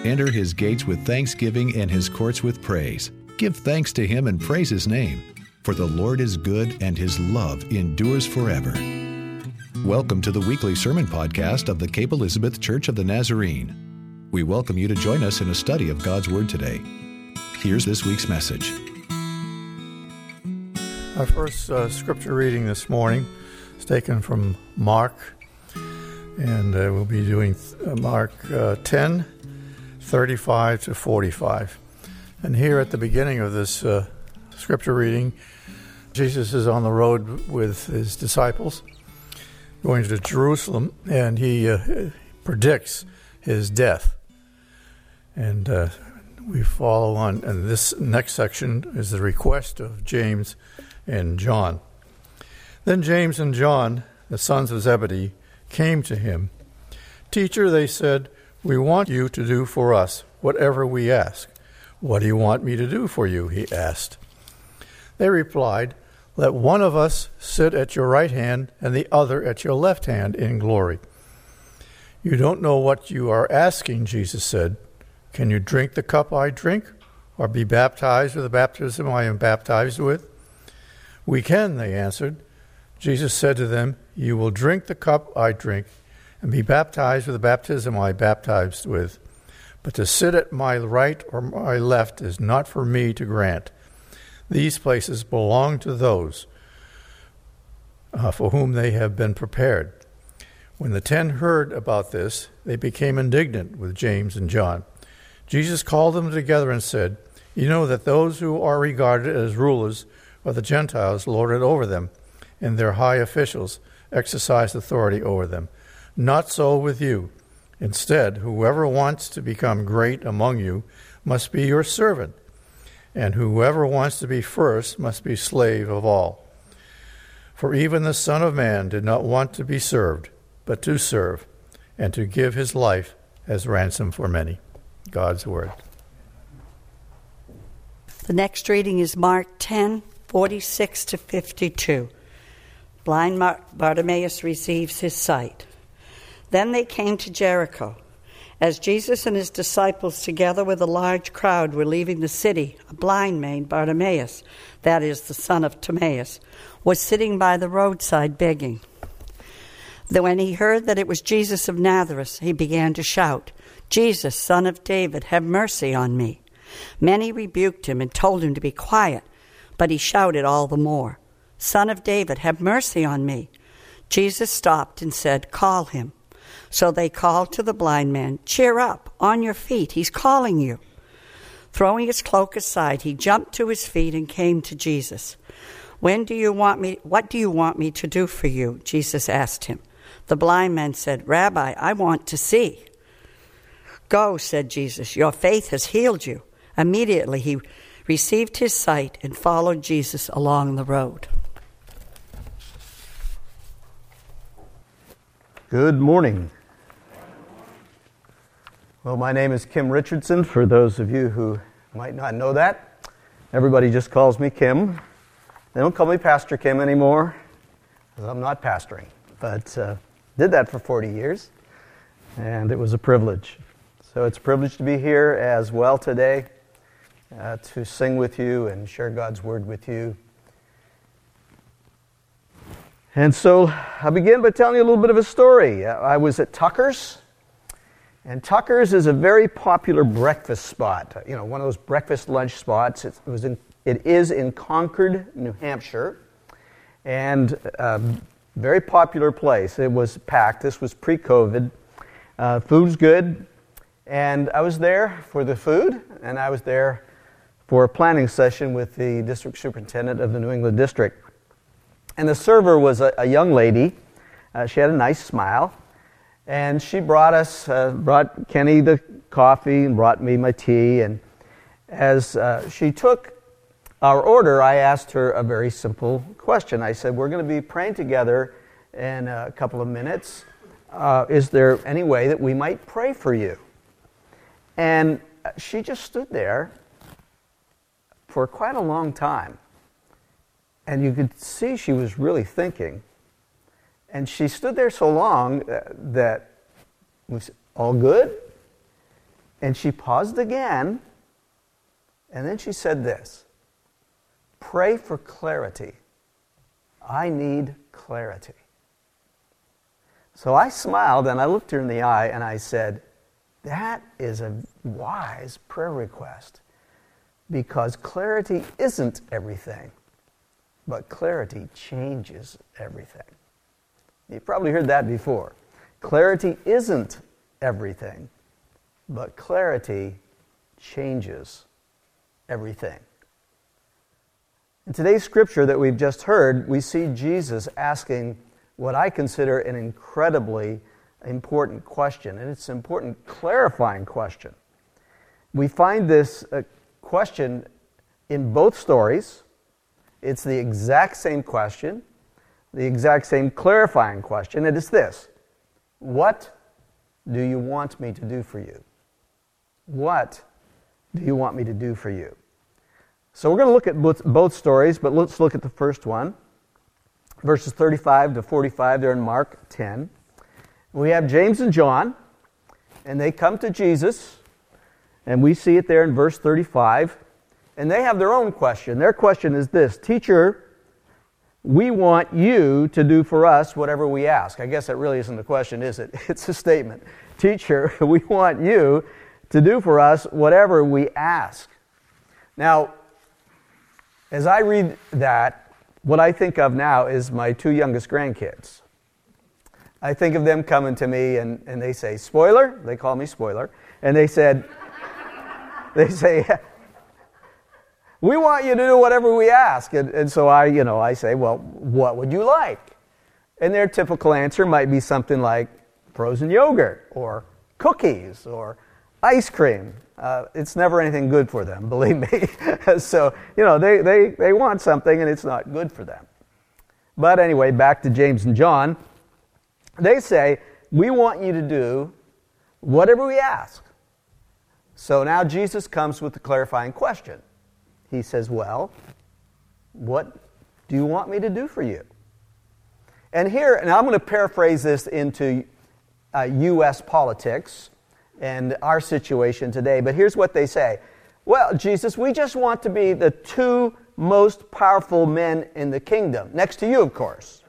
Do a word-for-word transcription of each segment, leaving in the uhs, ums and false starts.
Enter his gates with thanksgiving and his courts with praise. Give thanks to him and praise his name. For the Lord is good and his love endures forever. Welcome to the weekly sermon podcast of the Cape Elizabeth Church of the Nazarene. We welcome you to join us in a study of God's Word today. Here's this week's message. Our first uh, scripture reading this morning is taken from Mark, and uh, we'll be doing uh, Mark uh, ten, thirty-five to forty-five. And here at the beginning of this uh, scripture reading, Jesus is on the road with his disciples, going to Jerusalem, and he uh, predicts his death. And uh, we follow on, and this next section is the request of James and John. Then James and John, the sons of Zebedee, came to him. "Teacher," they said, "we want you to do for us whatever we ask." "What do you want me to do for you?" he asked. They replied, "Let one of us sit at your right hand and the other at your left hand in glory." "You don't know what you are asking," Jesus said. "Can you drink the cup I drink, or be baptized with the baptism I am baptized with?" "We can," they answered. Jesus said to them, "You will drink the cup I drink, and be baptized with the baptism I baptized with. But to sit at my right or my left is not for me to grant. These places belong to those uh, for whom they have been prepared." When the ten heard about this, they became indignant with James and John. Jesus called them together and said, "You know that those who are regarded as rulers of the Gentiles lord it over them, and their high officials exercise authority over them. Not so with you. Instead, whoever wants to become great among you must be your servant, and whoever wants to be first must be slave of all. For even the Son of Man did not want to be served, but to serve, and to give his life as ransom for many." God's Word. The next reading is Mark ten, forty-six to fifty-two. Blind Bartimaeus receives his sight. Then they came to Jericho. As Jesus and his disciples, together with a large crowd, were leaving the city, a blind man, Bartimaeus, that is, the son of Timaeus, was sitting by the roadside begging. Then when he heard that it was Jesus of Nazareth, he began to shout, "Jesus, Son of David, have mercy on me." Many rebuked him and told him to be quiet, but he shouted all the more, "Son of David, have mercy on me." Jesus stopped and said, "Call him." So they called to the blind man, "Cheer up, on your feet, he's calling you." Throwing his cloak aside, he jumped to his feet and came to Jesus. "When do you want me, what do you want me to do for you?" Jesus asked him. The blind man said, "Rabbi, I want to see." "Go," said Jesus, "your faith has healed you." Immediately he received his sight and followed Jesus along the road. Good morning. Well, my name is Kim Richardson, for those of you who might not know that. Everybody just calls me Kim. They don't call me Pastor Kim anymore, because I'm not pastoring. But uh, did that for forty years, and it was a privilege. So it's a privilege to be here as well today, uh, to sing with you and share God's Word with you. And so I'll begin by telling you a little bit of a story. I was at Tucker's, and Tucker's is a very popular breakfast spot. You know, one of those breakfast lunch spots. It was in, it is in Concord, New Hampshire, and a very popular place. It was packed. This was pre-COVID. Uh, food's good, and I was there for the food, and I was there for a planning session with the district superintendent of the New England district. And the server was a, a young lady. Uh, she had a nice smile. And she brought us, uh, brought Kenny the coffee and brought me my tea. And as uh, she took our order, I asked her a very simple question. I said, "We're going to be praying together in a couple of minutes. Uh, is there any way that we might pray for you?" And she just stood there for quite a long time. And you could see she was really thinking. And she stood there so long that, that was all good? And she paused again, and then she said this, "Pray for clarity. I need clarity." So I smiled and I looked her in the eye and I said, that is a wise prayer request, because clarity isn't everything, but clarity changes everything. You've probably heard that before. Clarity isn't everything, but clarity changes everything. In today's scripture that we've just heard, we see Jesus asking what I consider an incredibly important question, and it's an important clarifying question. We find this uh, question in both stories. It's the exact same question, the exact same clarifying question, and it's this: what do you want me to do for you? What do you want me to do for you? So we're going to look at both, both stories, but let's look at the first one. Verses thirty-five to forty-five, they're in Mark ten. We have James and John, and they come to Jesus, and we see it there in verse thirty-five, and they have their own question. Their question is this: "Teacher, we want you to do for us whatever we ask." I guess that really isn't a question, is it? It's a statement. "Teacher, we want you to do for us whatever we ask." Now, as I read that, what I think of now is my two youngest grandkids. I think of them coming to me and, and they say, "Spoiler," they call me Spoiler, and they said, they say, "We want you to do whatever we ask." And, and so I, you know, I say, "Well, what would you like?" And their typical answer might be something like frozen yogurt or cookies or ice cream. Uh, it's never anything good for them, believe me. So, you know, they, they, they want something and it's not good for them. But anyway, back to James and John. They say, "We want you to do whatever we ask." So now Jesus comes with the clarifying question. He says, "Well, what do you want me to do for you?" And here, and I'm going to paraphrase this into uh, U S politics and our situation today, but here's what they say. "Well, Jesus, we just want to be the two most powerful men in the kingdom, next to you, of course.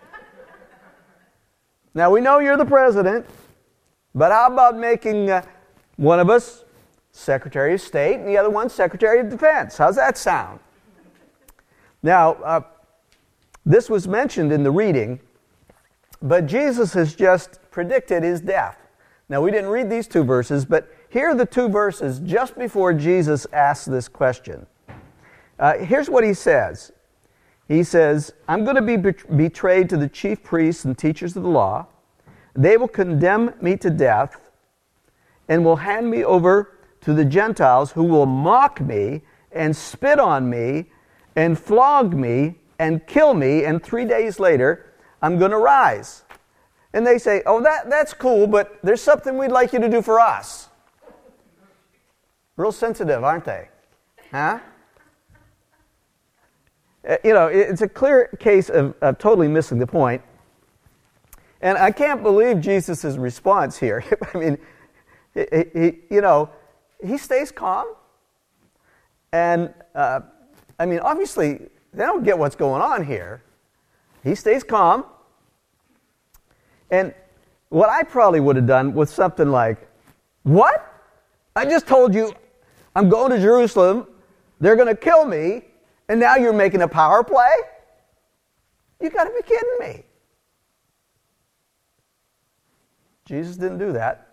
Now, we know you're the president, but how about making uh, one of us Secretary of State and the other one Secretary of Defense? How's that sound?" Now, uh, this was mentioned in the reading, but Jesus has just predicted his death. Now, we didn't read these two verses, but here are the two verses just before Jesus asks this question. Uh, here's what he says. He says, "I'm going to be betrayed to the chief priests and teachers of the law. They will condemn me to death and will hand me over to the Gentiles, who will mock me and spit on me and flog me and kill me, and three days later I'm going to rise." And they say, "Oh, that, that's cool, but there's something we'd like you to do for us." Real sensitive, aren't they? Huh? You know, it's a clear case of, of totally missing the point. And I can't believe Jesus' response here. I mean, he, he, you know, he stays calm. And, uh, I mean, obviously, they don't get what's going on here. He stays calm. And what I probably would have done was something like, "What? I just told you I'm going to Jerusalem, they're going to kill me, and now you're making a power play? You got to be kidding me." Jesus didn't do that.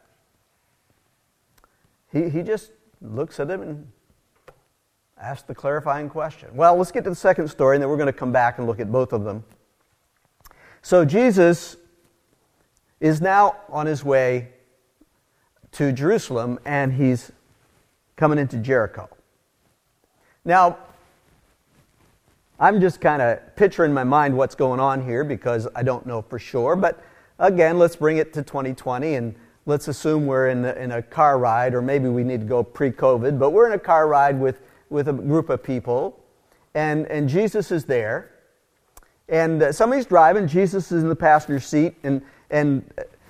He, he just looks at him and asks the clarifying question. Well, let's get to the second story, and then we're going to come back and look at both of them. So Jesus is now on his way to Jerusalem, and he's coming into Jericho. Now, I'm just kind of picturing in my mind what's going on here because I don't know for sure, but again, let's bring it to twenty twenty and let's assume we're in a, in a car ride, or maybe we need to go pre-COVID, but we're in a car ride with, with a group of people, and, and Jesus is there, and uh, somebody's driving, Jesus is in the passenger seat, and, and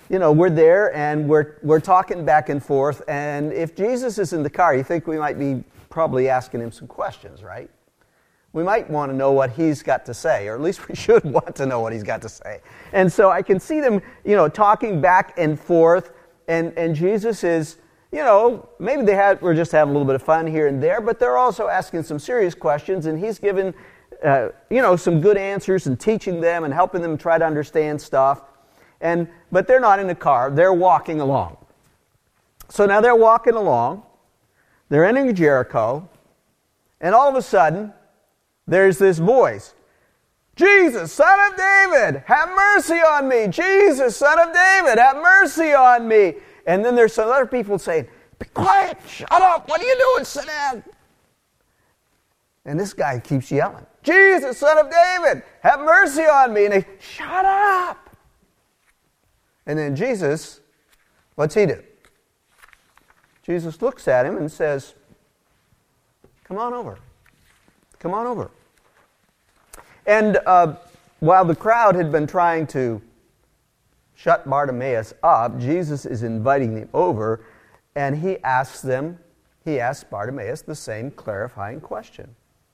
you know, we're there and we're we're talking back and forth, and if Jesus is in the car, you think we might be probably asking him some questions, right? We might want to know what he's got to say, or at least we should want to know what he's got to say. And so I can see them, you know, talking back and forth, and, and Jesus is, you know, maybe they had, were just having a little bit of fun here and there, but they're also asking some serious questions, and he's giving, uh, you know, some good answers and teaching them and helping them try to understand stuff. And but they're not in the car, they're walking along. So now they're walking along, they're entering Jericho, and all of a sudden, there's this voice, Jesus, Son of David, have mercy on me. Jesus, Son of David, have mercy on me. And then there's some other people saying, be quiet, shut up, what are you doing, sit down. And this guy keeps yelling, Jesus, Son of David, have mercy on me. And they, shut up. And then Jesus, what's he do? Jesus looks at him and says, come on over. Come on over. And uh, while the crowd had been trying to shut Bartimaeus up, Jesus is inviting them over, and he asks them, he asks Bartimaeus the same clarifying question.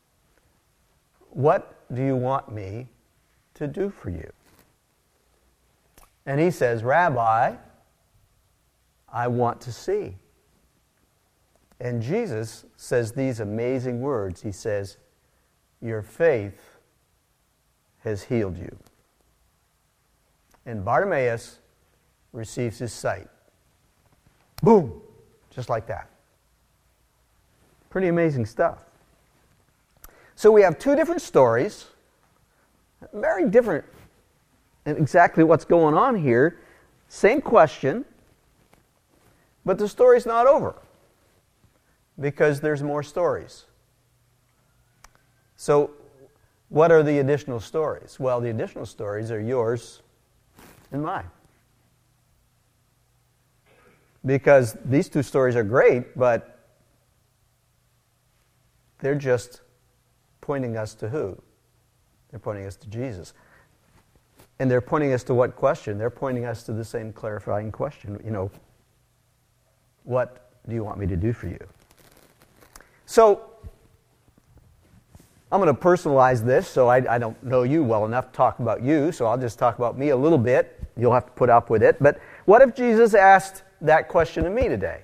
What do you want me to do for you? And he says, Rabbi, I want to see. And Jesus says these amazing words. He says, your faith has healed you. And Bartimaeus receives his sight. Boom! Just like that. Pretty amazing stuff. So we have two different stories, very different in exactly what's going on here. Same question, but the story's not over because there's more stories. So what are the additional stories? Well, the additional stories are yours and mine. Because these two stories are great, but they're just pointing us to who? They're pointing us to Jesus. And they're pointing us to what question? They're pointing us to the same clarifying question. You know, what do you want me to do for you? So, I'm going to personalize this, so I, I don't know you well enough to talk about you, so I'll just talk about me a little bit. You'll have to put up with it. But what if Jesus asked that question to me today?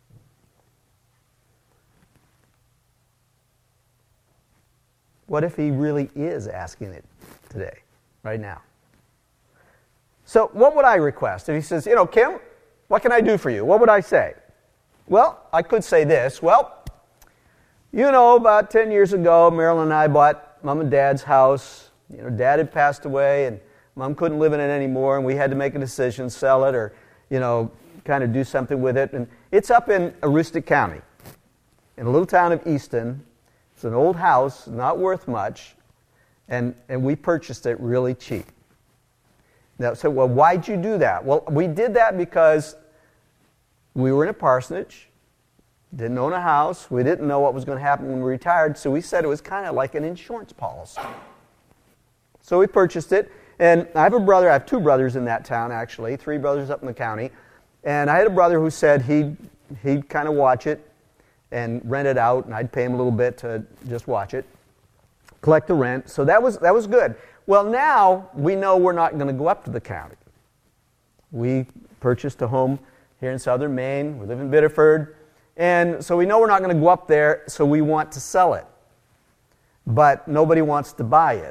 What if he really is asking it today, right now? So what would I request? If he says, you know, Kim, what can I do for you? What would I say? Well, I could say this. Well, you know, about ten years ago, Marilyn and I bought Mom and Dad's house. You know, Dad had passed away, and Mom couldn't live in it anymore, and we had to make a decision, sell it, or, you know, kind of do something with it. And it's up in Aroostook County, in a little town of Easton. It's an old house, not worth much, and, and we purchased it really cheap. Now, so, well, why'd you do that? Well, we did that because we were in a parsonage, didn't own a house, we didn't know what was going to happen when we retired, so we said it was kind of like an insurance policy. So we purchased it, and I have a brother, I have two brothers in that town, actually, three brothers up in the county, and I had a brother who said he'd, he'd kind of watch it and rent it out, and I'd pay him a little bit to just watch it, collect the rent, so that was that was good. Well, now we know we're not going to go up to the county. We purchased a home here in southern Maine. We live in Biddeford. And so we know we're not going to go up there, so we want to sell it. But nobody wants to buy it.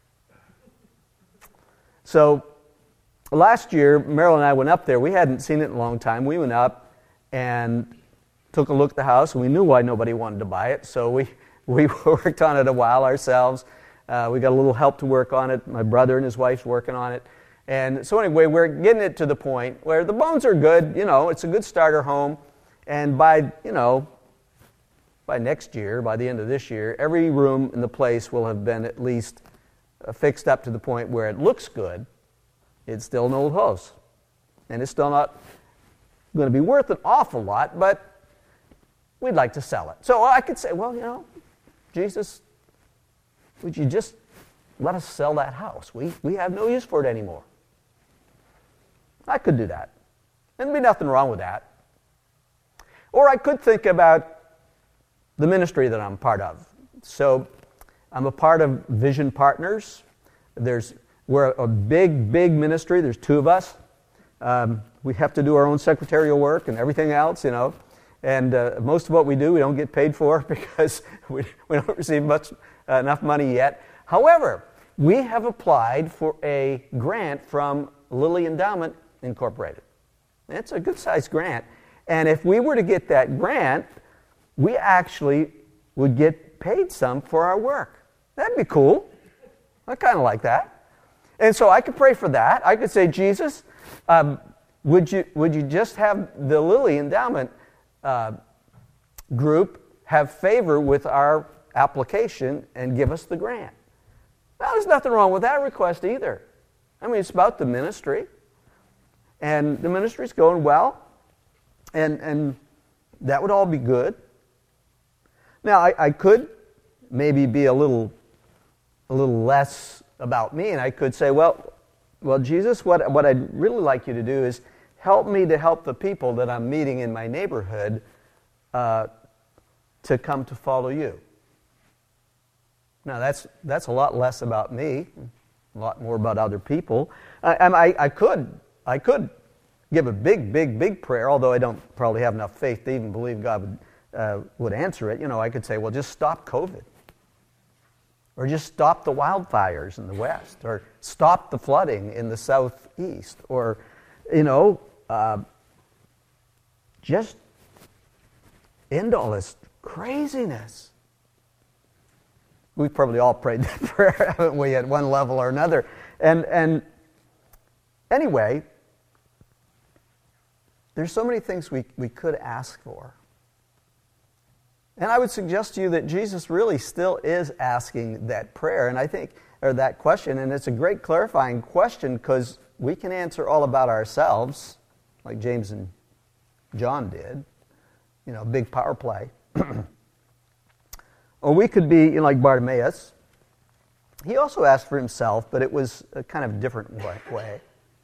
So last year, Marilyn and I went up there. We hadn't seen it in a long time. We went up and took a look at the house, and we knew why nobody wanted to buy it. So we, we worked on it a while ourselves. Uh, we got a little help to work on it. My brother and his wife's working on it. And so anyway, we're getting it to the point where the bones are good. You know, it's a good starter home. And by, you know, by next year, by the end of this year, every room in the place will have been at least uh, fixed up to the point where it looks good. It's still an old house. And it's still not going to be worth an awful lot, but we'd like to sell it. So I could say, well, you know, Jesus, would you just let us sell that house? We, we have no use for it anymore. I could do that. There'd be nothing wrong with that. Or I could think about the ministry that I'm part of. So I'm a part of Vision Partners. There's we're a big, big ministry. There's two of us. Um, we have to do our own secretarial work and everything else, you know. And uh, most of what we do, we don't get paid for because we, we don't receive much uh, enough money yet. However, we have applied for a grant from Lilly Endowment Incorporated. It's a good-sized grant. And if we were to get that grant, we actually would get paid some for our work. That'd be cool. I kind of like that. And so I could pray for that. I could say, Jesus, um, would you would you just have the Lilly Endowment uh, group have favor with our application and give us the grant? Now, there's nothing wrong with that request either. I mean, it's about the ministry. And the ministry's going well. And and that would all be good. Now, I, I could maybe be a little a little less about me, and I could say, well, well, Jesus, what, what I'd really like you to do is help me to help the people that I'm meeting in my neighborhood uh, to come to follow you. Now, that's that's a lot less about me, a lot more about other people. I, I, I could I could give a big, big, big prayer, although I don't probably have enough faith to even believe God would uh, would answer it. You know, I could say, well, just stop COVID. Or just stop the wildfires in the west, or stop the flooding in the southeast, or, you know, uh, just end all this craziness. We've probably all prayed that prayer, haven't we, at one level or another? And and anyway, there's so many things we, we could ask for. And I would suggest to you that Jesus really still is asking that prayer, and I think, or that question, and it's a great clarifying question because we can answer all about ourselves, like James and John did, you know, big power play. Or we could be, you know, like Bartimaeus. He also asked for himself, but it was a kind of different way.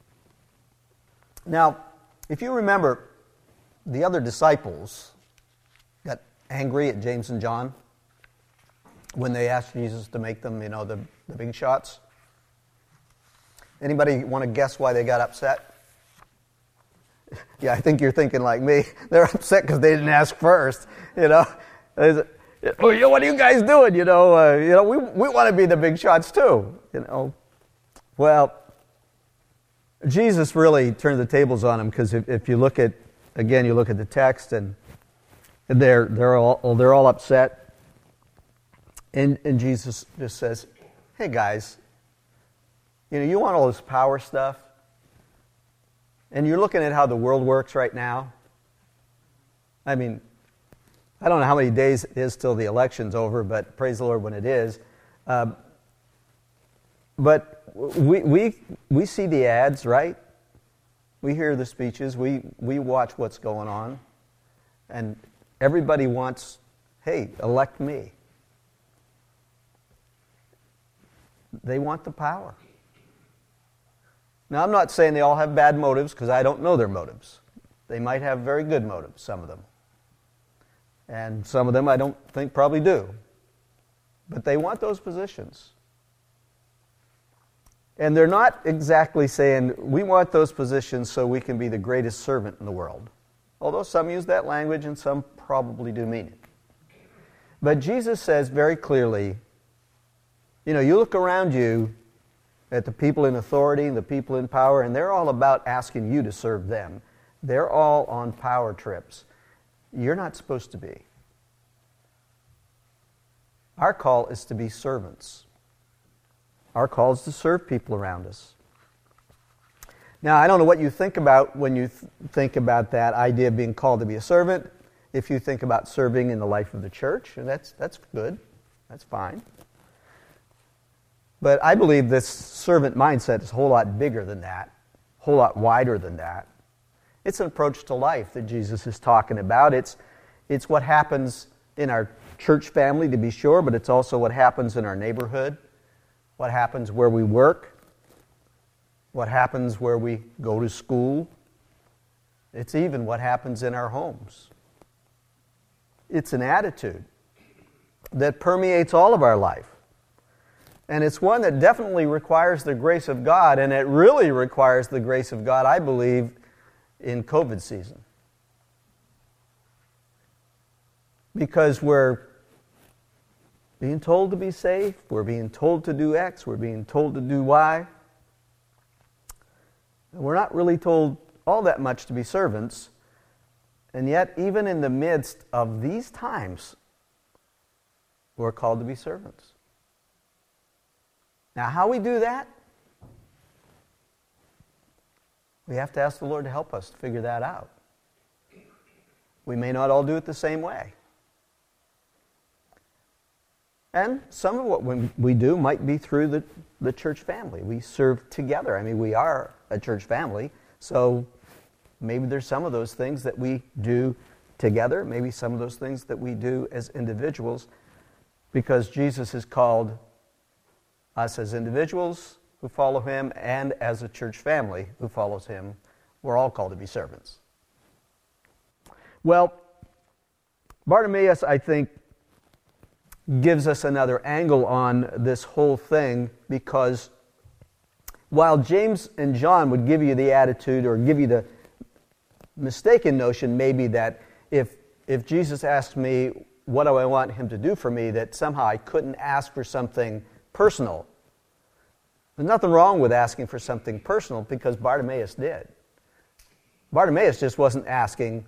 Now, if you remember, the other disciples got angry at James and John when they asked Jesus to make them, you know, the, the big shots. Anybody want to guess why they got upset? Yeah, I think you're thinking like me. They're upset because they didn't ask first, you know. Well, what are you guys doing? You know, uh, you know, we we want to be the big shots too. You know, well, Jesus really turned the tables on them because if, if you look at again, you look at the text and they're they're all they're all upset, and and Jesus just says, "Hey guys, you know, you want all this power stuff, and you're looking at how the world works right now. I mean." I don't know how many days it is till the election's over, but praise the Lord when it is. Um, but we we we see the ads, right? We hear the speeches. We we watch what's going on, and everybody wants, hey, elect me. They want the power. Now, I'm not saying they all have bad motives because I don't know their motives. They might have very good motives, some of them. And some of them I don't think probably do. But they want those positions. And they're not exactly saying, we want those positions so we can be the greatest servant in the world. Although some use that language and some probably do mean it. But Jesus says very clearly, you know, you look around you at the people in authority and the people in power, and they're all about asking you to serve them. They're all on power trips. You're not supposed to be. Our call is to be servants. Our call is to serve people around us. Now, I don't know what you think about when you th- think about that idea of being called to be a servant. If you think about serving in the life of the church, and that's that's good. That's fine. But I believe this servant mindset is a whole lot bigger than that, a whole lot wider than that. It's an approach to life that Jesus is talking about. It's, it's what happens in our church family, to be sure, but it's also what happens in our neighborhood, what happens where we work. what happens where we go to school. It's even what happens in our homes. It's an attitude that permeates all of our life. And it's one that definitely requires the grace of God, and it really requires the grace of God, I believe, in COVID season. Because we're being told to be safe, we're being told to do X, we're being told to do Y. And we're not really told all that much to be servants, and yet even in the midst of these times, we're called to be servants. Now, how we do that? We have to ask the Lord to help us to figure that out. We may not all do it the same way. And some of what we do might be through the, the church family. We serve together. I mean, we are a church family, so maybe there's some of those things that we do together, maybe some of those things that we do as individuals, because Jesus has called us as individuals who follow Him and as a church family who follows Him. We're all called to be servants. Well, Bartimaeus, I think, gives us another angle on this whole thing, because while James and John would give you the attitude or give you the mistaken notion maybe that if if Jesus asked me what do I want Him to do for me, that somehow I couldn't ask for something personal. There's nothing wrong with asking for something personal, because Bartimaeus did. Bartimaeus just wasn't asking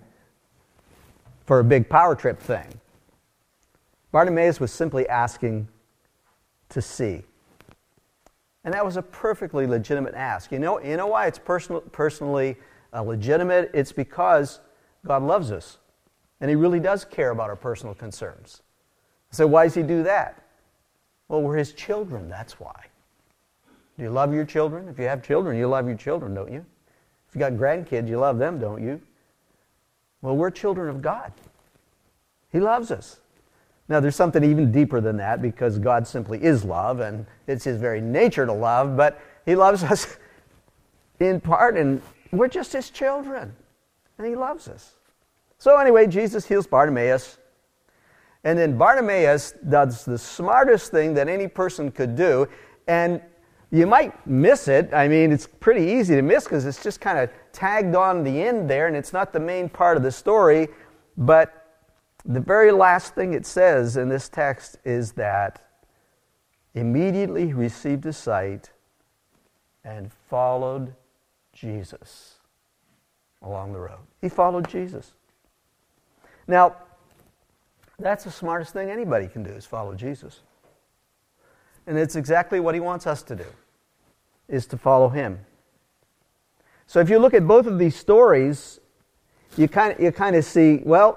for a big power trip thing. Bartimaeus was simply asking to see. And that was a perfectly legitimate ask. You know, you know why it's personal, personally uh, legitimate? It's because God loves us. And He really does care about our personal concerns. So why does He do that? Well, we're His children, that's why. Do you love your children? If you have children, you love your children, don't you? If you got grandkids, you love them, don't you? Well, we're children of God. He loves us. Now, there's something even deeper than that, because God simply is love, and it's His very nature to love, but He loves us in part, and we're just His children, and He loves us. So anyway, Jesus heals Bartimaeus, and then Bartimaeus does the smartest thing that any person could do, and you might miss it. I mean, it's pretty easy to miss because it's just kind of tagged on the end there, and it's not the main part of the story, but the very last thing it says in this text is that immediately he received his sight and followed Jesus along the road. He followed Jesus. Now, that's the smartest thing anybody can do, is follow Jesus. And it's exactly what He wants us to do, is to follow Him. So if you look at both of these stories, you kind of, you kind of see, well,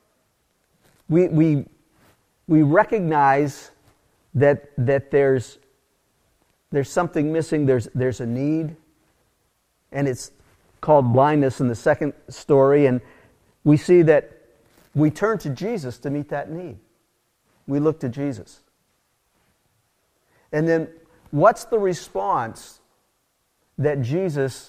We we we recognize that that there's there's something missing. There's there's a need, and it's called blindness in the second story. And we see that we turn to Jesus to meet that need. We look to Jesus, and then what's the response that Jesus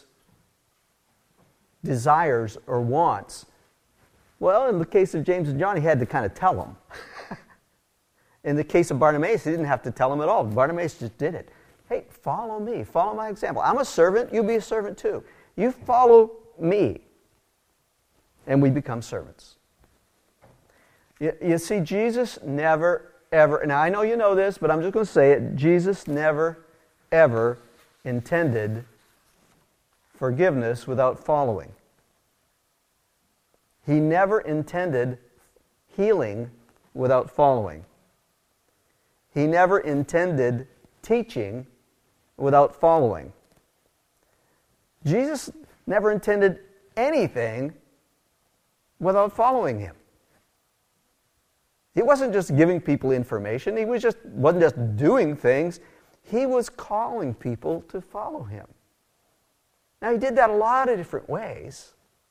desires or wants? Well, in the case of James and John, He had to kind of tell them. In the case of Bartimaeus, He didn't have to tell them at all. Bartimaeus just did it. Hey, follow me. Follow my example. I'm a servant. You be a servant too. You follow me. And we become servants. You, you see, Jesus never, ever, now I know you know this, but I'm just going to say it. Jesus never, ever intended forgiveness without following. He never intended healing without following. He never intended teaching without following. Jesus never intended anything without following Him. He wasn't just giving people information. He was just, wasn't just doing things. He was calling people to follow Him. Now, He did that a lot of different ways.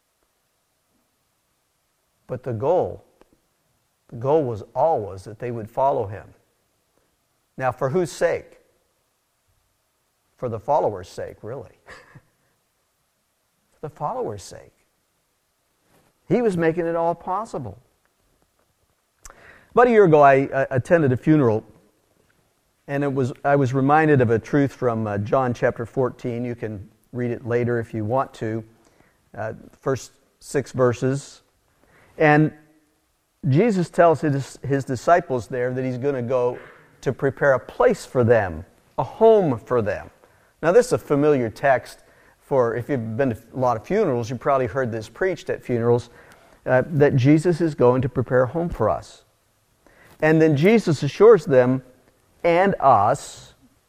But the goal, the goal was always that they would follow Him. Now, for whose sake? for the followers' sake, really. For the followers' sake. He was making it all possible. About a year ago, I uh, attended a funeral, and it was I was reminded of a truth from uh, John chapter fourteen. You can read it later if you want to. Uh, first six verses. And Jesus tells his, his disciples there that he's going to go to prepare a place for them, a home for them. Now, this is a familiar text for, if you've been to a lot of funerals, you've probably heard this preached at funerals, uh, that Jesus is going to prepare a home for us. And then Jesus assures them and us,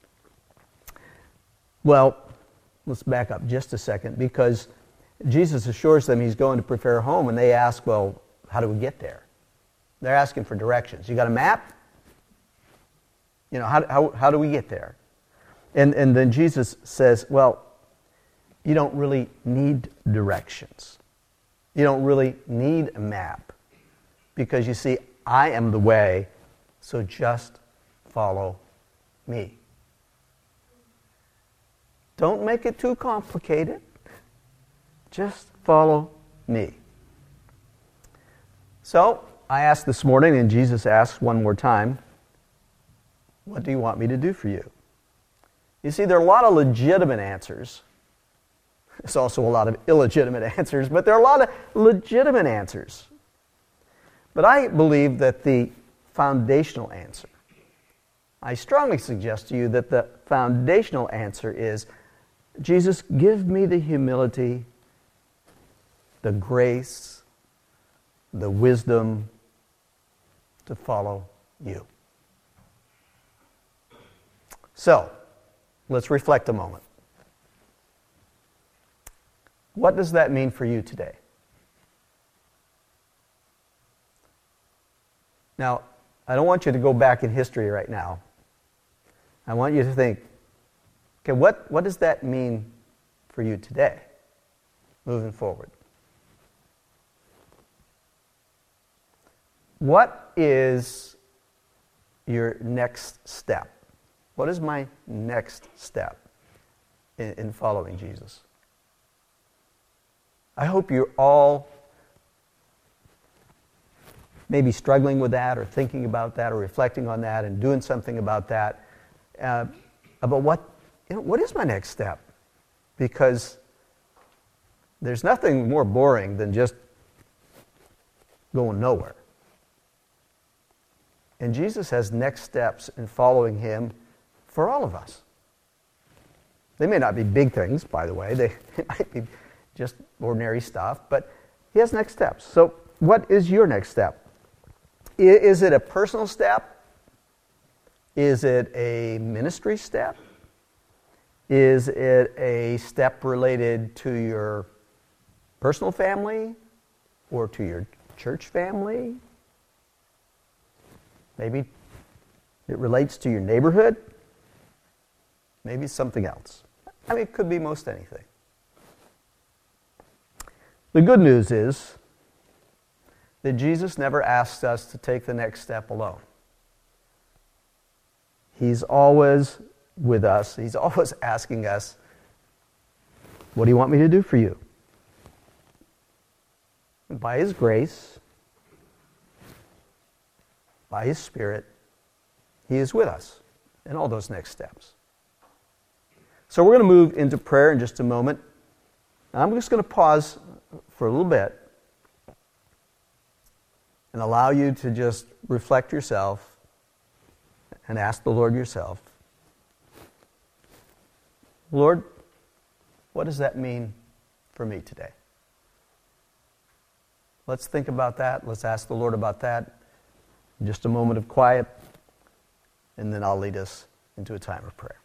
well, let's back up just a second, because Jesus assures them he's going to prepare a home, and they ask, well, how do we get there? They're asking for directions. You got a map? You know, how, how, how do we get there? And, and then Jesus says, well, you don't really need directions. You don't really need a map. Because you see, I am the way, so just follow me. Don't make it too complicated. Just follow me. So, I asked this morning, and Jesus asks one more time, what do you want me to do for you? You see, there are a lot of legitimate answers. There's also a lot of illegitimate answers, but there are a lot of legitimate answers. But I believe that the foundational answer, I strongly suggest to you that the foundational answer is, Jesus, give me the humility, the grace, the wisdom to follow you. So, let's reflect a moment. What does that mean for you today? Now, I don't want you to go back in history right now. I want you to think, okay, what, what does that mean for you today, moving forward? What is your next step? What is my next step in, in following Jesus? I hope you're all maybe struggling with that, or thinking about that, or reflecting on that, and doing something about that. Uh, about what, you know, what is my next step? Because there's nothing more boring than just going nowhere. And Jesus has next steps in following him for all of us. They may not be big things, by the way. They might be just ordinary stuff, but he has next steps. So what is your next step? Is it a personal step? Is it a ministry step? Is it a step related to your personal family or to your church family? Maybe it relates to your neighborhood. Maybe something else. I mean, it could be most anything. The good news is that Jesus never asks us to take the next step alone. He's always with us. He's always asking us, what do you want me to do for you? And by his grace, by his Spirit, he is with us in all those next steps. So we're going to move into prayer in just a moment. I'm just going to pause for a little bit and allow you to just reflect yourself and ask the Lord yourself, Lord, what does that mean for me today? Let's think about that. Let's ask the Lord about that. Just a moment of quiet, and then I'll lead us into a time of prayer.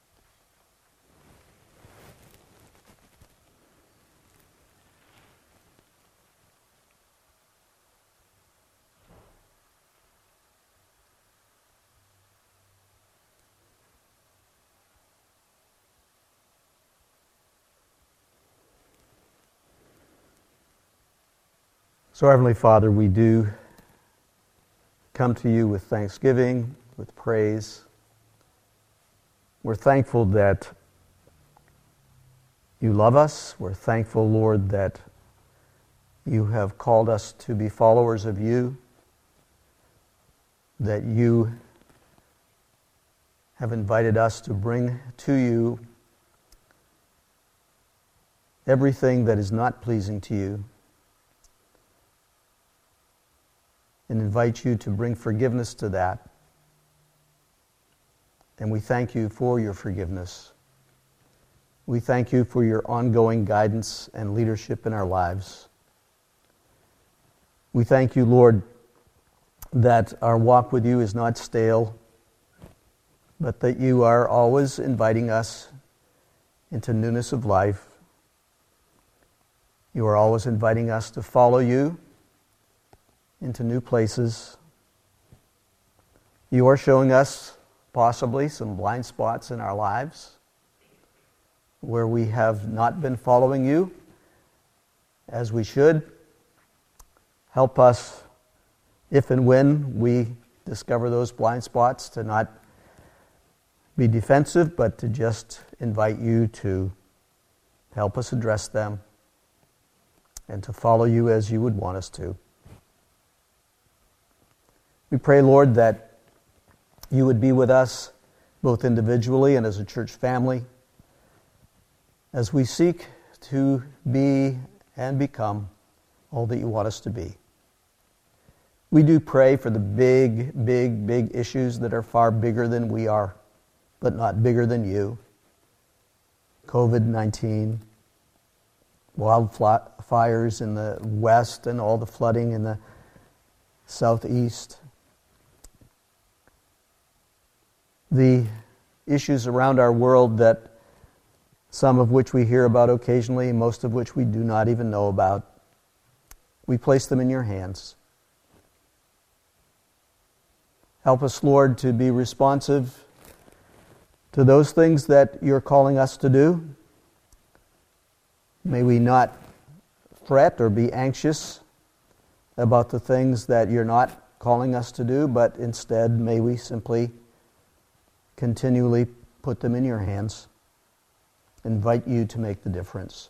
So, Heavenly Father, we do come to you with thanksgiving, with praise. We're thankful that You love us. We're thankful, Lord, that you have called us to be followers of you, that you have invited us to bring to you everything that is not pleasing to you, and invite you to bring forgiveness to that. And we thank you for your forgiveness. We thank you for your ongoing guidance and leadership in our lives. We thank you, Lord, that our walk with you is not stale, but that you are always inviting us into newness of life. You are always inviting us to follow you into new places. You are showing us possibly some blind spots in our lives where we have not been following you as we should. Help us, if and when we discover those blind spots, to not be defensive, but to just invite you to help us address them and to follow you as you would want us to. We pray, Lord, that you would be with us both individually and as a church family as we seek to be and become all that you want us to be. We do pray for the big, big, big issues that are far bigger than we are, but not bigger than you. covid nineteen, wildfires in the west and all the flooding in the southeast. The issues around our world that some of which we hear about occasionally, most of which we do not even know about. We place them in your hands. Help us, Lord, to be responsive to those things that you're calling us to do. May we not fret or be anxious about the things that you're not calling us to do, but instead may we simply continually put them in your hands. Invite you to make the difference.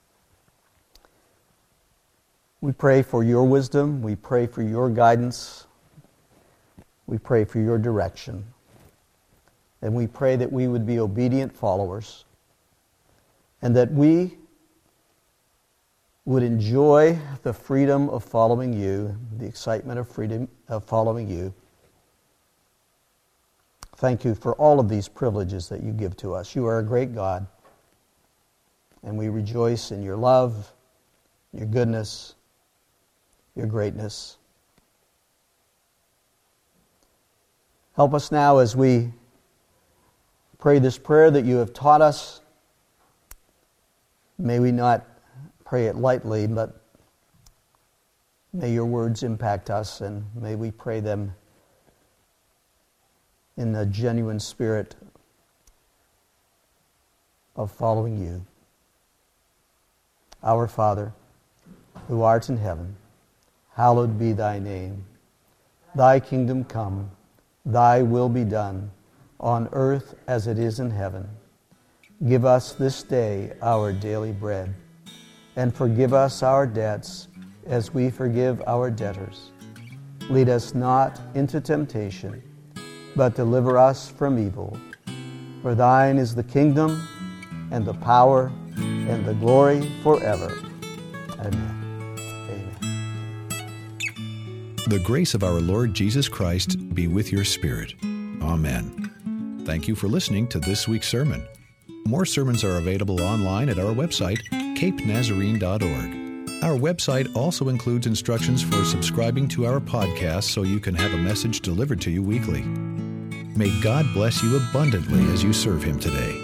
We pray for your wisdom. We pray for your guidance. We pray for your direction. And we pray that we would be obedient followers and that we would enjoy the freedom of following you, the excitement of freedom of following you. Thank you for all of these privileges that you give to us. You are a great God, and we rejoice in your love, your goodness, your greatness. Help us now as we pray this prayer that you have taught us. May we not pray it lightly, but may your words impact us, and may we pray them in a genuine spirit of following you. Our Father, who art in heaven, hallowed be thy name. Thy kingdom come, thy will be done, on earth as it is in heaven. Give us this day our daily bread, and forgive us our debts as we forgive our debtors. Lead us not into temptation, but deliver us from evil. For thine is the kingdom, and the power, and the glory forever. Amen. Amen. The grace of our Lord Jesus Christ be with your spirit. Amen. Thank you for listening to this week's sermon. More sermons are available online at our website, cape nazarene dot org. Our website also includes instructions for subscribing to our podcast so you can have a message delivered to you weekly. May God bless you abundantly as you serve Him today.